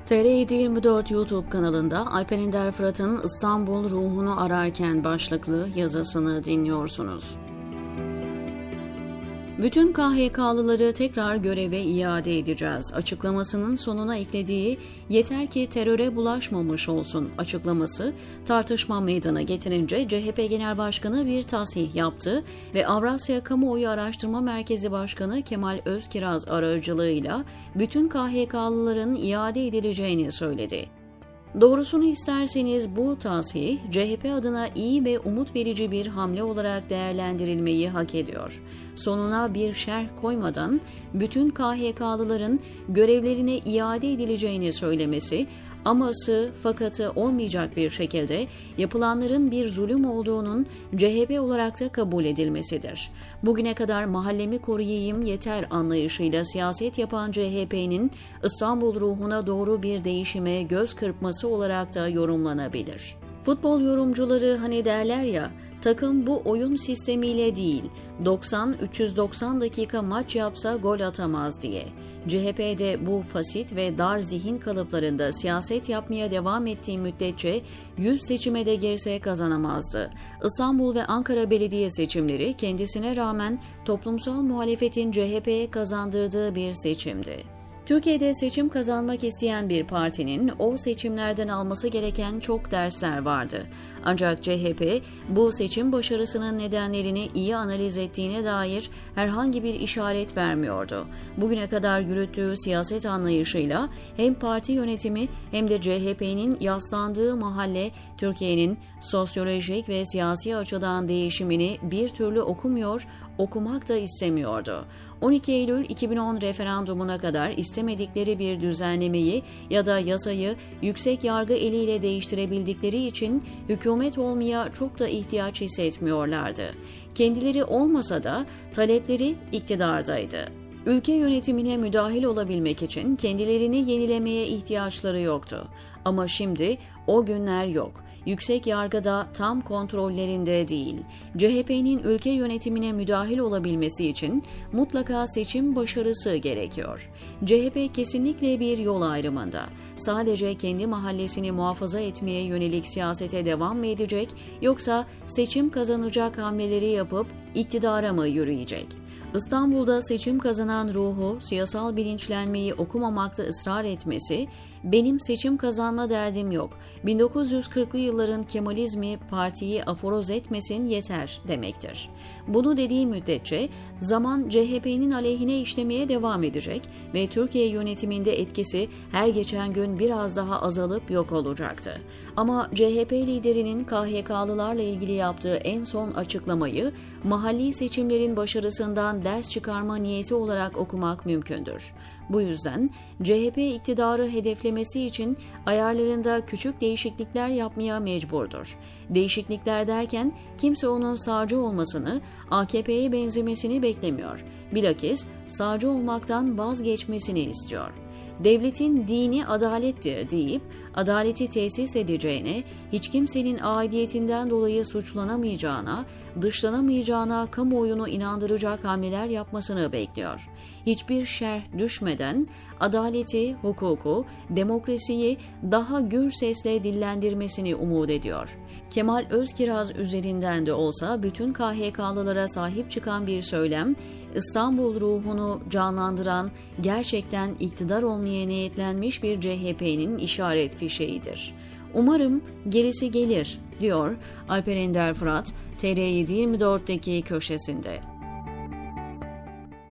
TR724 YouTube kanalında Alper Ender Fırat'ın İstanbul ruhunu ararken başlıklı yazısını dinliyorsunuz. Bütün KHK'lıları tekrar göreve iade edeceğiz açıklamasının sonuna eklediği "yeter ki teröre bulaşmamış olsun" açıklaması tartışma meydana getirince CHP Genel Başkanı bir tasih yaptı ve Avrasya Kamuoyu Araştırma Merkezi Başkanı Kemal Özkiraz aracılığıyla bütün KHK'lıların iade edileceğini söyledi. Doğrusunu isterseniz bu tasih CHP adına iyi ve umut verici bir hamle olarak değerlendirilmeyi hak ediyor. Sonuna bir şerh koymadan bütün KHK'lıların görevlerine iade edileceğini söylemesi, aması fakatı olmayacak bir şekilde yapılanların bir zulüm olduğunun CHP olarak da kabul edilmesidir. Bugüne kadar mahallemi koruyayım yeter anlayışıyla siyaset yapan CHP'nin İstanbul ruhuna doğru bir değişime göz kırpması olarak da yorumlanabilir. Futbol yorumcuları hani derler ya, takım bu oyun sistemiyle değil, 90-390 dakika maç yapsa gol atamaz diye. CHP'de bu fasit ve dar zihin kalıplarında siyaset yapmaya devam ettiği müddetçe 100 seçime de girse kazanamazdı. İstanbul ve Ankara belediye seçimleri kendisine rağmen toplumsal muhalefetin CHP'ye kazandırdığı bir seçimdi. Türkiye'de seçim kazanmak isteyen bir partinin o seçimlerden alması gereken çok dersler vardı. Ancak CHP bu seçim başarısının nedenlerini iyi analiz ettiğine dair herhangi bir işaret vermiyordu. Bugüne kadar yürüttüğü siyaset anlayışıyla hem parti yönetimi hem de CHP'nin yaslandığı mahalle Türkiye'nin sosyolojik ve siyasi açıdan değişimini bir türlü okumuyor, okumak da istemiyordu. 12 Eylül 2010 referandumuna kadar istemedikleri bir düzenlemeyi ya da yasayı yüksek yargı eliyle değiştirebildikleri için hükümet olmaya çok da ihtiyaç hissetmiyorlardı. Kendileri olmasa da talepleri iktidardaydı. Ülke yönetimine müdahil olabilmek için kendilerini yenilemeye ihtiyaçları yoktu. Ama şimdi o günler yok. Yüksek yargıda tam kontrollerinde değil. CHP'nin ülke yönetimine müdahil olabilmesi için mutlaka seçim başarısı gerekiyor. CHP kesinlikle bir yol ayrımında. Sadece kendi mahallesini muhafaza etmeye yönelik siyasete devam mı edecek, yoksa seçim kazanacak hamleleri yapıp iktidara mı yürüyecek? İstanbul'da seçim kazanan ruhu, siyasal bilinçlenmeyi okumamakta ısrar etmesi, "benim seçim kazanma derdim yok, 1940'lı yılların Kemalizmi partiyi aforoz etmesin yeter" demektir. Bunu dediği müddetçe zaman CHP'nin aleyhine işlemeye devam edecek ve Türkiye yönetiminde etkisi her geçen gün biraz daha azalıp yok olacaktı. Ama CHP liderinin KHK'lılarla ilgili yaptığı en son açıklamayı mahalli seçimlerin başarısından ders çıkarma niyeti olarak okumak mümkündür. Bu yüzden CHP iktidarı hedeflemesi için ayarlarında küçük değişiklikler yapmaya mecburdur. Değişiklikler derken kimse onun sağcı olmasını, AKP'ye benzemesini beklemiyor. Bilakis sağcı olmaktan vazgeçmesini istiyor. Devletin dini adalettir deyip adaleti tesis edeceğine, hiç kimsenin aidiyetinden dolayı suçlanamayacağına, dışlanamayacağına kamuoyunu inandıracak hamleler yapmasını bekliyor. Hiçbir şerh düşmeden adaleti, hukuku, demokrasiyi daha gür sesle dillendirmesini umut ediyor. Kemal Özkiraz üzerinden de olsa bütün KHK'lılara sahip çıkan bir söylem, İstanbul ruhunu canlandıran, gerçekten iktidar olmaya niyetlenmiş bir CHP'nin işaret fişeğidir. Umarım gerisi gelir, diyor Alper Ender Fırat, TR724'deki köşesinde.